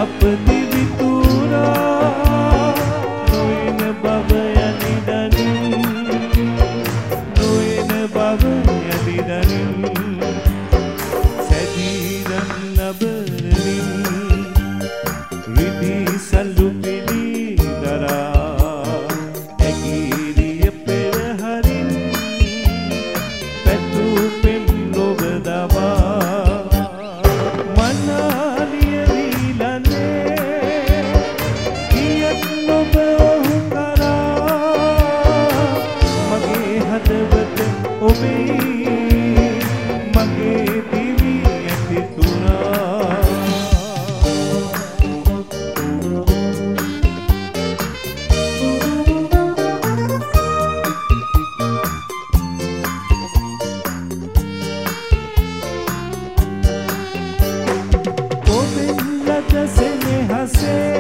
අප දිවිතුරා නොයන බව යලිදනින් නොයන බව යලිදනින් සැදීරන් නබරමින් රිදී සල්ලු පිළි දරා ඇගීරිය පෙරහරින් පැතු පෙම් ලොව දමා මනාලිය වීලනේ ගියත් නොබ ඔහු කරා මගේ හදවත ඔබේ මගේ දිවි ඇති තුරා ඔබෙන් ලද සෙනෙහසේ